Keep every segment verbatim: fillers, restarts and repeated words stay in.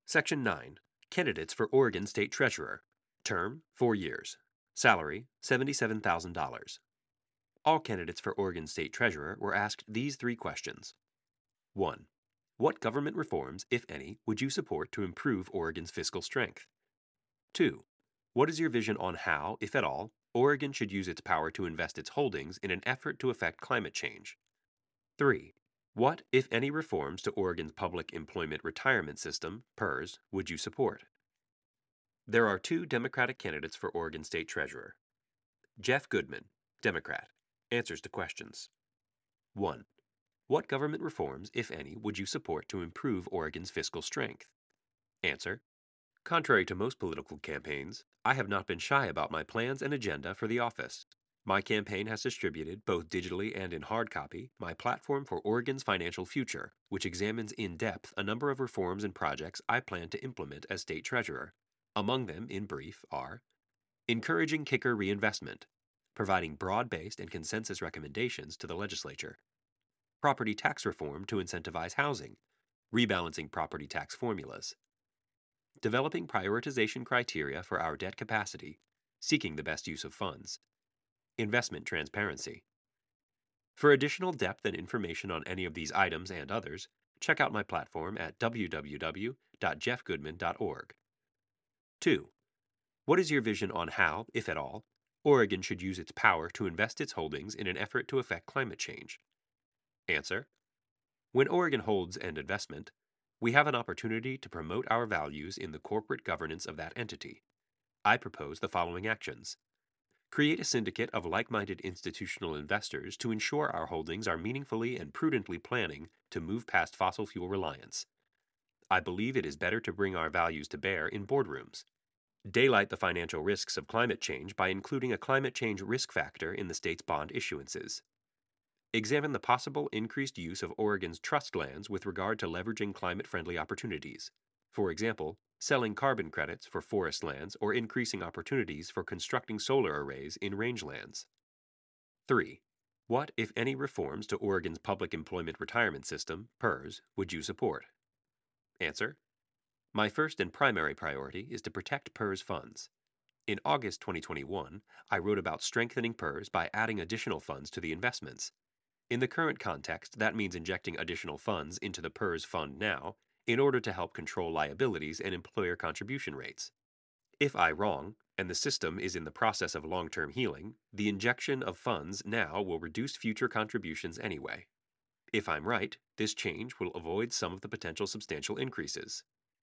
Section nine. Candidates for Oregon State Treasurer. Term, four years. Salary, seventy-seven thousand dollars. All candidates for Oregon State Treasurer were asked these three questions. one. What government reforms, if any, would you support to improve Oregon's fiscal strength? two. What is your vision on how, if at all, Oregon should use its power to invest its holdings in an effort to affect climate change? three. What, if any, reforms to Oregon's public employment retirement system, PERS, would you support? There are two Democratic candidates for Oregon State Treasurer. Jeff Goodman, Democrat. Answers to questions. one. What government reforms, if any, would you support to improve Oregon's fiscal strength? Answer. Contrary to most political campaigns, I have not been shy about my plans and agenda for the office. My campaign has distributed, both digitally and in hard copy, my platform for Oregon's financial future, which examines in depth a number of reforms and projects I plan to implement as state treasurer. Among them, in brief, are encouraging kicker reinvestment, providing broad-based and consensus recommendations to the legislature, property tax reform to incentivize housing, rebalancing property tax formulas, developing prioritization criteria for our debt capacity, seeking the best use of funds, investment transparency. For additional depth and information on any of these items and others, check out my platform at w w w dot jeff goodman dot org. two. What is your vision on how, if at all, Oregon should use its power to invest its holdings in an effort to affect climate change? Answer. When Oregon holds an investment, we have an opportunity to promote our values in the corporate governance of that entity. I propose the following actions. Create a syndicate of like-minded institutional investors to ensure our holdings are meaningfully and prudently planning to move past fossil fuel reliance. I believe it is better to bring our values to bear in boardrooms. Daylight the financial risks of climate change by including a climate change risk factor in the state's bond issuances. Examine the possible increased use of Oregon's trust lands with regard to leveraging climate-friendly opportunities. For example, selling carbon credits for forest lands or increasing opportunities for constructing solar arrays in rangelands. three. What, if any, reforms to Oregon's public employment retirement system, PERS, would you support? Answer. My first and primary priority is to protect PERS funds. In August twenty twenty-one, I wrote about strengthening PERS by adding additional funds to the investments. In the current context, that means injecting additional funds into the PERS fund now in order to help control liabilities and employer contribution rates. If I wrong, and the system is in the process of long-term healing, the injection of funds now will reduce future contributions anyway. If I'm right, this change will avoid some of the potential substantial increases.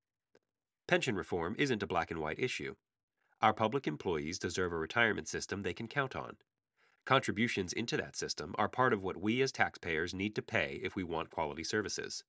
Pension reform isn't a black and white issue. Our public employees deserve a retirement system they can count on. Contributions into that system are part of what we as taxpayers need to pay if we want quality services.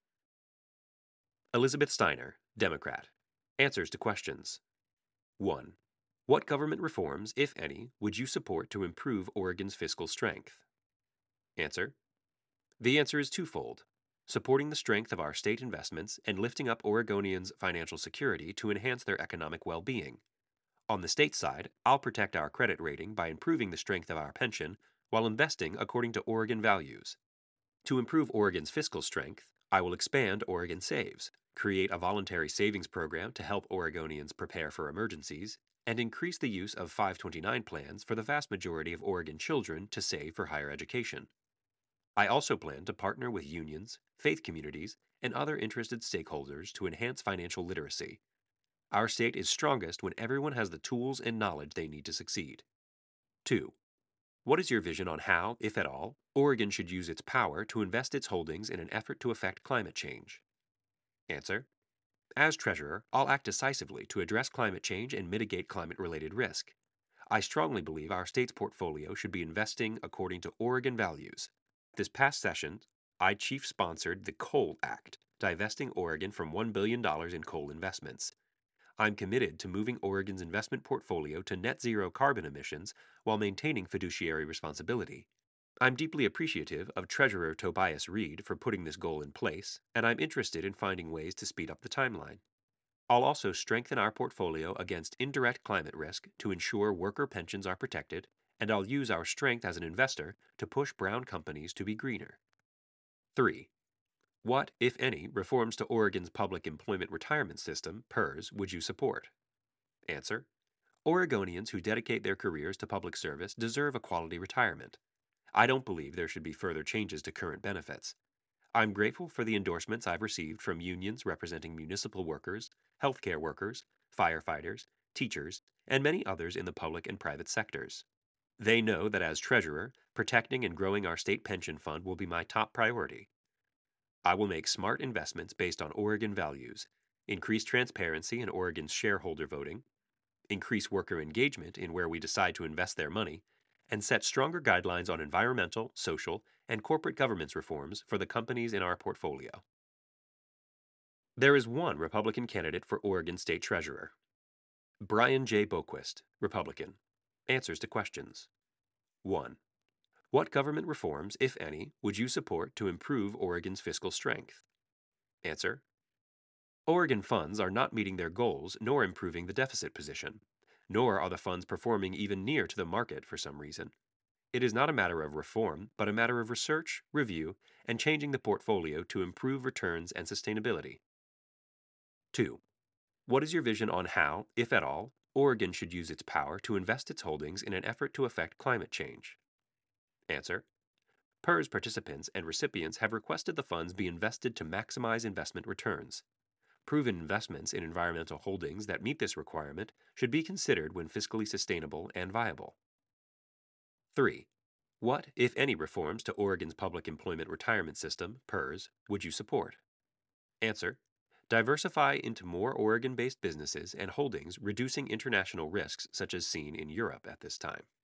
Elizabeth Steiner, Democrat. Answers to questions. one. What government reforms, if any, would you support to improve Oregon's fiscal strength? Answer. The answer is twofold. Supporting the strength of our state investments and lifting up Oregonians' financial security to enhance their economic well-being. On the state side, I'll protect our credit rating by improving the strength of our pension while investing according to Oregon values. To improve Oregon's fiscal strength, I will expand Oregon Saves, create a voluntary savings program to help Oregonians prepare for emergencies, and increase the use of five twenty-nine plans for the vast majority of Oregon children to save for higher education. I also plan to partner with unions, faith communities, and other interested stakeholders to enhance financial literacy. Our state is strongest when everyone has the tools and knowledge they need to succeed. two. What is your vision on how, if at all, Oregon should use its power to invest its holdings in an effort to affect climate change? Answer. As treasurer, I'll act decisively to address climate change and mitigate climate-related risk. I strongly believe our state's portfolio should be investing according to Oregon values. This past session, I chief-sponsored the Coal Act, divesting Oregon from one billion dollars in coal investments. I'm committed to moving Oregon's investment portfolio to net zero carbon emissions while maintaining fiduciary responsibility. I'm deeply appreciative of Treasurer Tobias Reed for putting this goal in place, and I'm interested in finding ways to speed up the timeline. I'll also strengthen our portfolio against indirect climate risk to ensure worker pensions are protected, and I'll use our strength as an investor to push brown companies to be greener. three. What, if any, reforms to Oregon's public employment retirement system, PERS, would you support? Answer: Oregonians who dedicate their careers to public service deserve a quality retirement. I don't believe there should be further changes to current benefits. I'm grateful for the endorsements I've received from unions representing municipal workers, healthcare workers, firefighters, teachers, and many others in the public and private sectors. They know that as treasurer, protecting and growing our state pension fund will be my top priority. I will make smart investments based on Oregon values, increase transparency in Oregon's shareholder voting, increase worker engagement in where we decide to invest their money, and set stronger guidelines on environmental, social, and corporate governance reforms for the companies in our portfolio. There is one Republican candidate for Oregon State Treasurer: Brian J. Boquist, Republican. Answers to questions. one. What government reforms, if any, would you support to improve Oregon's fiscal strength? Answer: Oregon funds are not meeting their goals nor improving the deficit position, nor are the funds performing even near to the market for some reason. It is not a matter of reform, but a matter of research, review, and changing the portfolio to improve returns and sustainability. two. What is your vision on how, if at all, Oregon should use its power to invest its holdings in an effort to affect climate change? Answer: PERS participants and recipients have requested the funds be invested to maximize investment returns. Proven investments in environmental holdings that meet this requirement should be considered when fiscally sustainable and viable. three. What, if any, reforms to Oregon's public employment retirement system, PERS, would you support? Answer: Diversify into more Oregon based businesses and holdings, reducing international risks such as seen in Europe at this time.